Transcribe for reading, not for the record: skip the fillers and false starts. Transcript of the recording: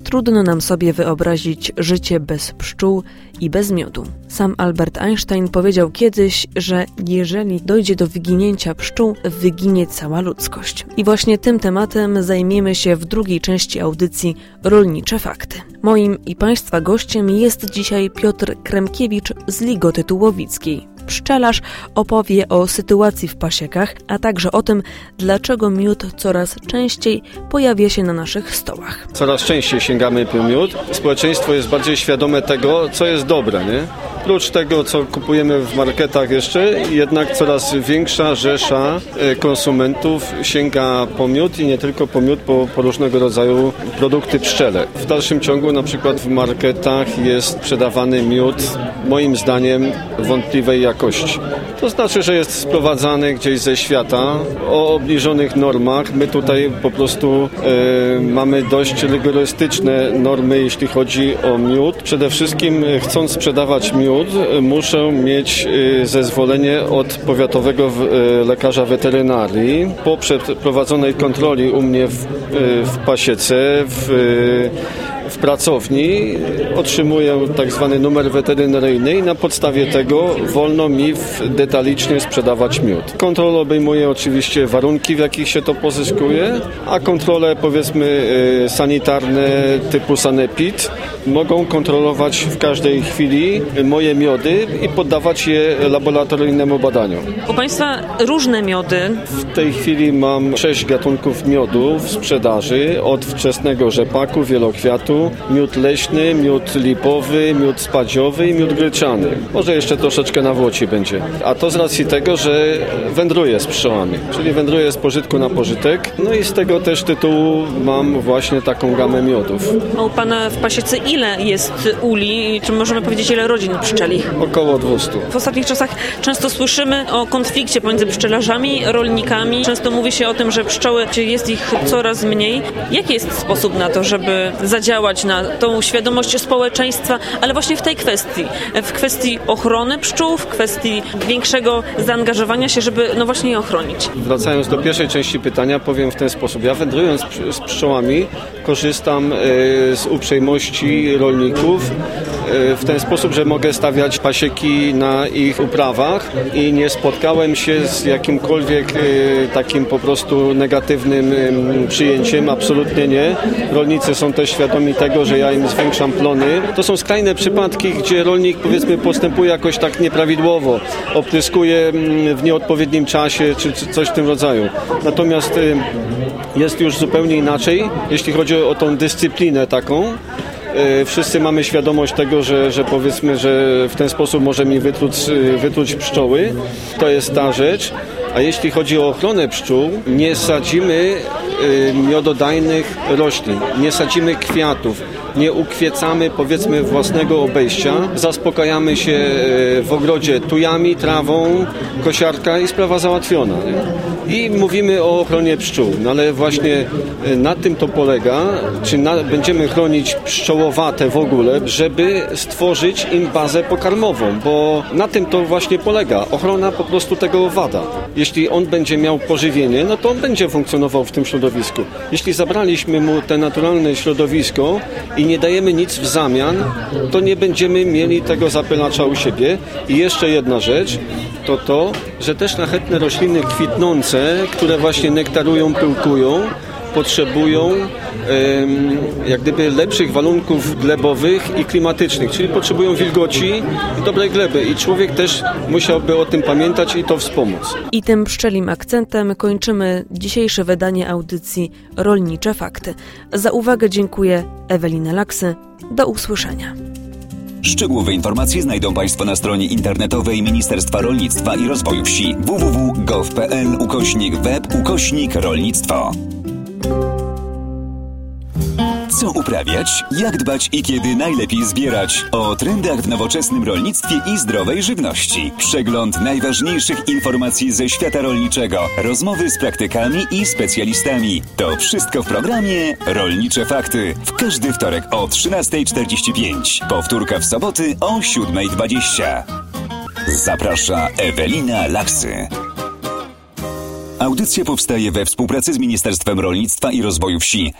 Trudno nam sobie wyobrazić życie bez pszczół i bez miodu. Sam Albert Einstein powiedział kiedyś, że jeżeli dojdzie do wyginięcia pszczół, wyginie cała ludzkość. I właśnie tym tematem zajmiemy się w drugiej części audycji Rolnicze Fakty. Moim i Państwa gościem jest dzisiaj Piotr Kremkiewicz z Ligoty Tułowickiej. Pszczelarz opowie o sytuacji w pasiekach, a także o tym, dlaczego miód coraz częściej pojawia się na naszych stołach. Coraz częściej sięgamy po miód. Społeczeństwo jest bardziej świadome tego, co jest dobre, nie? Prócz tego, co kupujemy w marketach jeszcze, jednak coraz większa rzesza konsumentów sięga po miód i nie tylko po miód, po różnego rodzaju produkty pszczele. W dalszym ciągu na przykład w marketach jest sprzedawany miód, moim zdaniem, wątpliwej jakości. To znaczy, że jest sprowadzany gdzieś ze świata o obniżonych normach. My tutaj po prostu mamy dość rygorystyczne normy, jeśli chodzi o miód. Przede wszystkim, chcąc sprzedawać miód, muszę mieć zezwolenie od powiatowego lekarza weterynarii. Po przeprowadzonej kontroli u mnie w pasiece, w pracowni otrzymuję tak zwany numer weterynaryjny i na podstawie tego wolno mi detalicznie sprzedawać miód. Kontrola obejmuje oczywiście warunki, w jakich się to pozyskuje, a kontrole, powiedzmy, sanitarne typu sanepid mogą kontrolować w każdej chwili moje miody i poddawać je laboratoryjnemu badaniu. U Państwa różne miody. W tej chwili mam 6 gatunków miodu w sprzedaży, od wczesnego rzepaku, wielokwiatu, miód leśny, miód lipowy, miód spadziowy i miód gryczany. Może jeszcze troszeczkę na włoci będzie. A to z racji tego, że wędruję z pszczołami, czyli wędruję z pożytku na pożytek. No i z tego też tytułu mam właśnie taką gamę miodów. A u Pana w pasiece ile jest uli? Czy możemy powiedzieć, ile rodzin pszczelich? Około 200. W ostatnich czasach często słyszymy o konflikcie pomiędzy pszczelarzami, rolnikami. Często mówi się o tym, że pszczoły, jest ich coraz mniej. Jaki jest sposób na to, żeby zadziałać na tą świadomość społeczeństwa, ale właśnie w tej kwestii? W kwestii ochrony pszczół, w kwestii większego zaangażowania się, żeby właśnie je ochronić. Wracając do pierwszej części pytania, powiem w ten sposób. Ja wędrując z pszczołami korzystam z uprzejmości rolników w ten sposób, że mogę stawiać pasieki na ich uprawach i nie spotkałem się z jakimkolwiek takim po prostu negatywnym przyjęciem. Absolutnie nie. Rolnicy są też świadomi tego, że ja im zwiększam plony. To są skrajne przypadki, gdzie rolnik, powiedzmy, postępuje jakoś tak nieprawidłowo, opryskuje w nieodpowiednim czasie, czy coś w tym rodzaju. Natomiast jest już zupełnie inaczej, jeśli chodzi o tą dyscyplinę taką. Wszyscy mamy świadomość tego, że powiedzmy, że w ten sposób możemy wytruć pszczoły. To jest ta rzecz. A jeśli chodzi o ochronę pszczół, nie sadzimy miododajnych roślin, nie sadzimy kwiatów, nie ukwiecamy, powiedzmy, własnego obejścia. Zaspokajamy się w ogrodzie tujami, trawą, kosiarka i sprawa załatwiona. Nie? I mówimy o ochronie pszczół. No ale właśnie na tym to polega, czy będziemy chronić pszczołowate w ogóle, żeby stworzyć im bazę pokarmową, bo na tym to właśnie polega. Ochrona po prostu tego owada. Jeśli on będzie miał pożywienie, no to on będzie funkcjonował w tym środowisku. Jeśli zabraliśmy mu te naturalne środowisko i nie dajemy nic w zamian, to nie będziemy mieli tego zapylacza u siebie. I jeszcze jedna rzecz, to, że te szlachetne rośliny kwitnące, które właśnie nektarują, pyłkują, potrzebują jak gdyby lepszych warunków glebowych i klimatycznych, czyli potrzebują wilgoci i dobrej gleby. I człowiek też musiałby o tym pamiętać i to wspomóc. I tym pszczelim akcentem kończymy dzisiejsze wydanie audycji Rolnicze Fakty. Za uwagę dziękuję. Ewelina Laksy. Do usłyszenia. Szczegółowe informacje znajdą Państwo na stronie internetowej Ministerstwa Rolnictwa i Rozwoju Wsi www.gov.pl/web/rolnictwo. Co uprawiać, jak dbać i kiedy najlepiej zbierać? O trendach w nowoczesnym rolnictwie i zdrowej żywności. Przegląd najważniejszych informacji ze świata rolniczego. Rozmowy z praktykami i specjalistami. To wszystko w programie Rolnicze Fakty. W każdy wtorek o 13:45. Powtórka w soboty o 7:20. Zaprasza Ewelina Laksy. Audycja powstaje we współpracy z Ministerstwem Rolnictwa i Rozwoju Wsi.